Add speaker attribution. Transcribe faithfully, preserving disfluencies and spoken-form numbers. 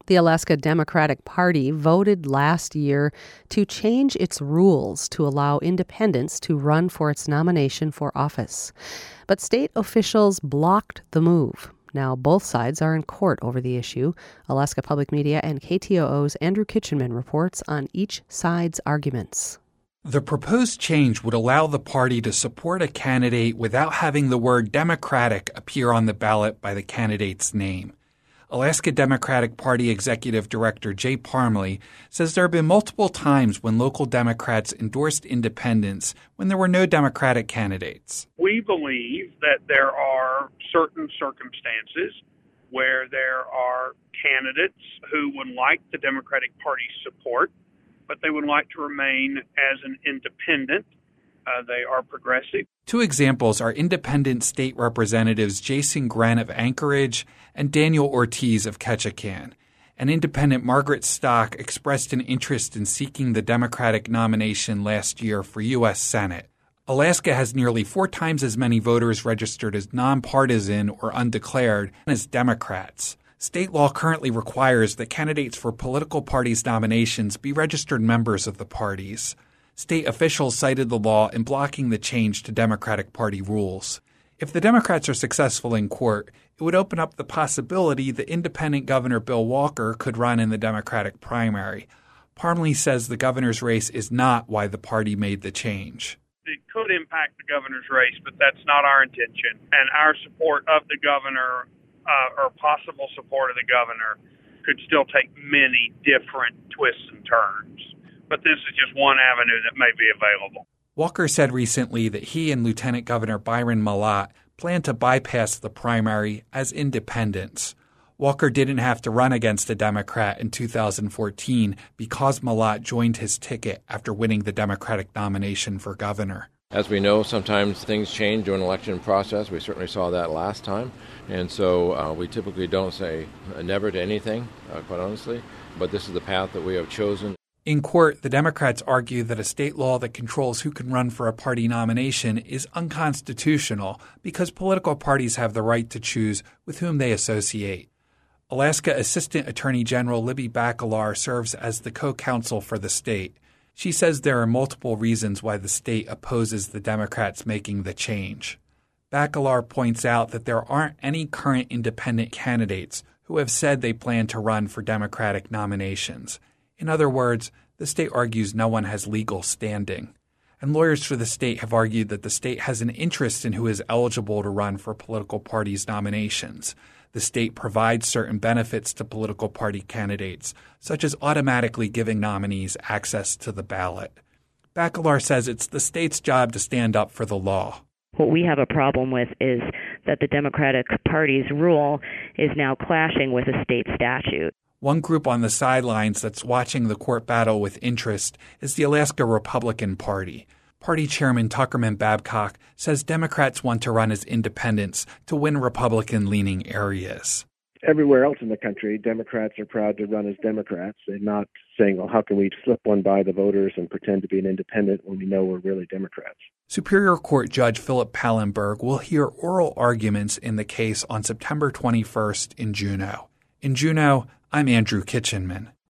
Speaker 1: The Alaska Democratic Party voted last year to change its rules to allow independents to run for its nomination for office. But state officials blocked the move. Now both sides are in court over the issue. Alaska Public Media and K T O O's Andrew Kitchenman reports on each side's arguments.
Speaker 2: The proposed change would allow the party to support a candidate without having the word Democratic appear on the ballot by the candidate's name. Alaska Democratic Party Executive Director Jay Parmley says there have been multiple times when local Democrats endorsed independents when there were no Democratic candidates.
Speaker 3: We believe that there are certain circumstances where there are candidates who would like the Democratic Party's support, but they would like to remain as an independent. Uh, they are progressive.
Speaker 2: Two examples are independent state representatives Jason Gren of Anchorage and Daniel Ortiz of Ketchikan. And independent Margaret Stock expressed an interest in seeking the Democratic nomination last year for U S Senate. Alaska has nearly four times as many voters registered as nonpartisan or undeclared as Democrats. State law currently requires that candidates for political parties' nominations be registered members of the parties. State officials cited the law in blocking the change to Democratic Party rules. If the Democrats are successful in court, it would open up the possibility that independent Governor Bill Walker could run in the Democratic primary. Parmley says the governor's race is not why the party made the change.
Speaker 3: It could impact the governor's race, but that's not our intention. And our support of the governor, uh, or possible support of the governor, could still take many different twists and turns. But this is just one avenue that may be available.
Speaker 2: Walker said recently that he and Lieutenant Governor Byron Mallott plan to bypass the primary as independents. Walker didn't have to run against a Democrat in two thousand fourteen because Mallott joined his ticket after winning the Democratic nomination for governor.
Speaker 4: As we know, sometimes things change during an election process. We certainly saw that last time. And so uh, we typically don't say never to anything, uh, quite honestly. But this is the path that we have chosen.
Speaker 2: In court, the Democrats argue that a state law that controls who can run for a party nomination is unconstitutional because political parties have the right to choose with whom they associate. Alaska Assistant Attorney General Libby Bacalar serves as the co-counsel for the state. She says there are multiple reasons why the state opposes the Democrats making the change. Bacalar points out that there aren't any current independent candidates who have said they plan to run for Democratic nominations. In other words, the state argues no one has legal standing. And lawyers for the state have argued that the state has an interest in who is eligible to run for political parties' nominations. The state provides certain benefits to political party candidates, such as automatically giving nominees access to the ballot. Bacalar says it's the state's job to stand up for the law.
Speaker 5: What we have a problem with is that the Democratic Party's rule is now clashing with a state statute.
Speaker 2: One group on the sidelines that's watching the court battle with interest is the Alaska Republican Party. Party Chairman Tuckerman Babcock says Democrats want to run as independents to win Republican-leaning areas.
Speaker 6: Everywhere else in the country, Democrats are proud to run as Democrats. They're not saying, well, how can we slip one by the voters and pretend to be an independent when we know we're really Democrats?
Speaker 2: Superior Court Judge Philip Pallenberg will hear oral arguments in the case on September twenty-first in Juneau. In Juneau, I'm Andrew Kitchenman.